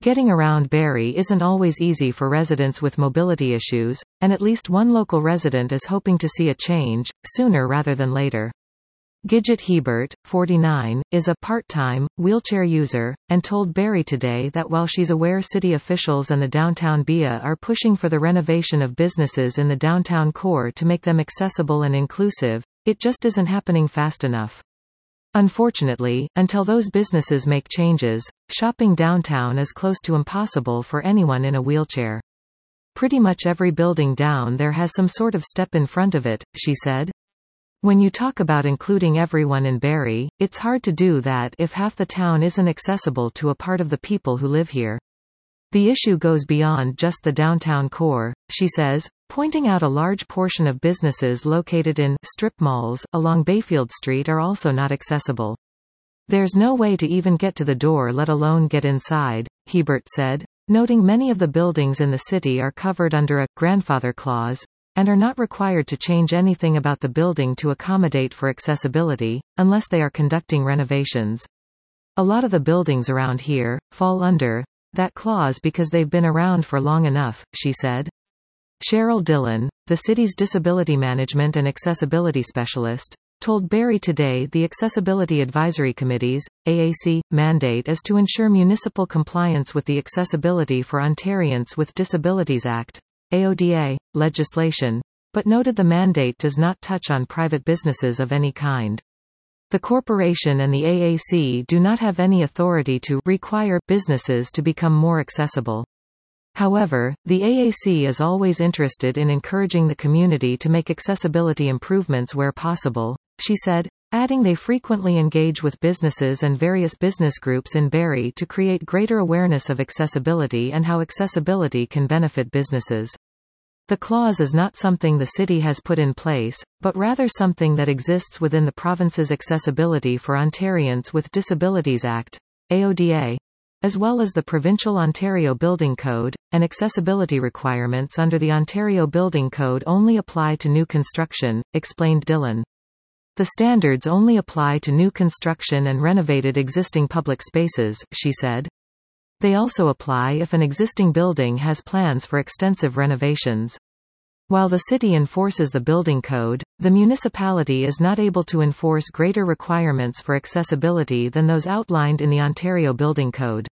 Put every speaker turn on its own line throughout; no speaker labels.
Getting around Barrie isn't always easy for residents with mobility issues, and at least one local resident is hoping to see a change, sooner rather than later. Gidget Hebert, 49, is a part-time, wheelchair user, and told Barrie Today that while she's aware city officials and the downtown BIA are pushing for the renovation of businesses in the downtown core to make them accessible and inclusive, it just isn't happening fast enough. Unfortunately, until those businesses make changes, shopping downtown is close to impossible for anyone in a wheelchair. Pretty much every building down there has some sort of step in front of it, she said. When you talk about including everyone in Barrie, it's hard to do that if half the town isn't accessible to a part of the people who live here. The issue goes beyond just the downtown core, she says, pointing out a large portion of businesses located in strip malls along Bayfield Street are also not accessible. There's no way to even get to the door, let alone get inside, Hebert said, noting many of the buildings in the city are covered under a grandfather clause and are not required to change anything about the building to accommodate for accessibility, unless they are conducting renovations. A lot of the buildings around here fall under that clause because they've been around for long enough, she said. Cheryl Dillon, the city's disability management and accessibility specialist, told Barrie Today the Accessibility Advisory Committee's AAC mandate is to ensure municipal compliance with the Accessibility for Ontarians with Disabilities Act AODA legislation, but noted the mandate does not touch on private businesses of any kind. The corporation and the AAC do not have any authority to require businesses to become more accessible. However, the AAC is always interested in encouraging the community to make accessibility improvements where possible, she said, adding they frequently engage with businesses and various business groups in Barrie to create greater awareness of accessibility and how accessibility can benefit businesses. The clause is not something the city has put in place, but rather something that exists within the province's Accessibility for Ontarians with Disabilities Act, AODA, as well as the Provincial Ontario Building Code, and accessibility requirements under the Ontario Building Code only apply to new construction, explained Dillon. The standards only apply to new construction and renovated existing public spaces, she said. They also apply if an existing building has plans for extensive renovations. While the city enforces the building code, the municipality is not able to enforce greater requirements for accessibility than those outlined in the Ontario Building Code.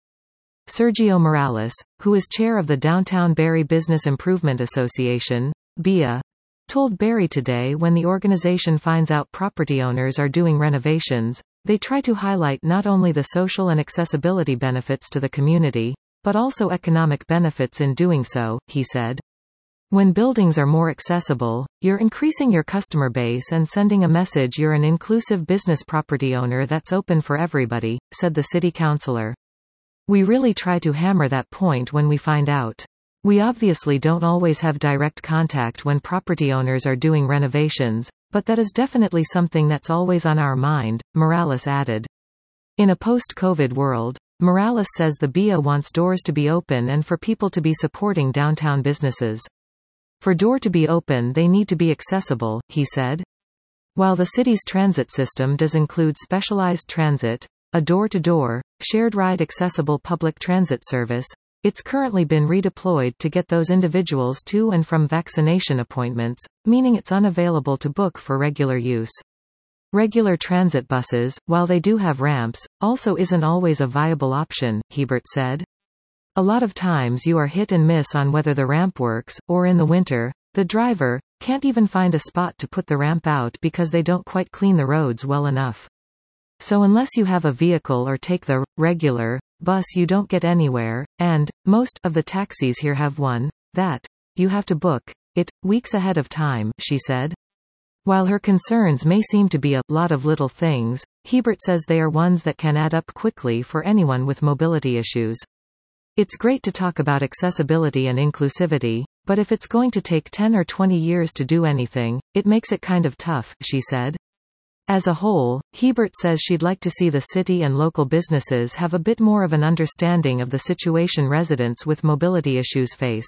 Sergio Morales, who is chair of the Downtown Barrie Business Improvement Association, BIA, told Barrie Today when the organization finds out property owners are doing renovations, they try to highlight not only the social and accessibility benefits to the community, but also economic benefits in doing so, he said. When buildings are more accessible, you're increasing your customer base and sending a message you're an inclusive business property owner that's open for everybody, said the city councillor. We really try to hammer that point when we find out. We obviously don't always have direct contact when property owners are doing renovations, but that is definitely something that's always on our mind, Morales added. In a post-COVID world, Morales says the BIA wants doors to be open and for people to be supporting downtown businesses. For door to be open they need to be accessible, he said. While the city's transit system does include specialized transit, a door-to-door, shared-ride accessible public transit service, it's currently been redeployed to get those individuals to and from vaccination appointments, meaning it's unavailable to book for regular use. Regular transit buses, while they do have ramps, also isn't always a viable option, Hebert said. A lot of times you are hit and miss on whether the ramp works, or in the winter, the driver can't even find a spot to put the ramp out because they don't quite clean the roads well enough. So unless you have a vehicle or take the regular bus you don't get anywhere, and most of the taxis here have one, that you have to book it weeks ahead of time, she said. While her concerns may seem to be a lot of little things, Hebert says they are ones that can add up quickly for anyone with mobility issues. It's great to talk about accessibility and inclusivity, but if it's going to take 10 or 20 years to do anything, it makes it kind of tough, she said. As a whole, Hebert says she'd like to see the city and local businesses have a bit more of an understanding of the situation residents with mobility issues face.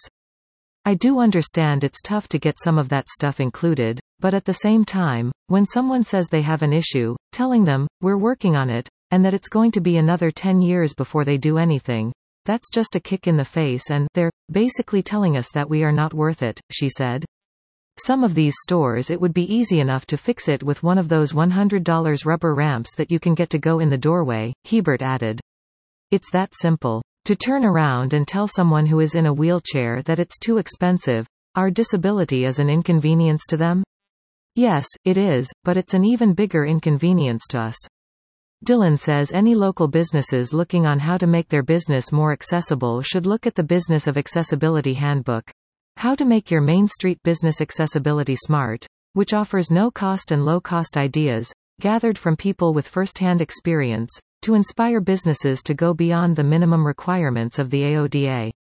I do understand it's tough to get some of that stuff included, but at the same time, when someone says they have an issue, telling them, we're working on it, and that it's going to be another 10 years before they do anything, That's just a kick in the face and they're basically telling us that we are not worth it, she said. Some of these stores it would be easy enough to fix it with one of those $100 rubber ramps that you can get to go in the doorway, Hebert added. It's that simple. To turn around and tell someone who is in a wheelchair that it's too expensive, our disability is an inconvenience to them? Yes, it is, but it's an even bigger inconvenience to us. Dillon says any local businesses looking on how to make their business more accessible should look at the Business of Accessibility Handbook. How to Make Your Main Street Business Accessibility Smart, which offers no-cost and low-cost ideas, gathered from people with first-hand experience, to inspire businesses to go beyond the minimum requirements of the AODA.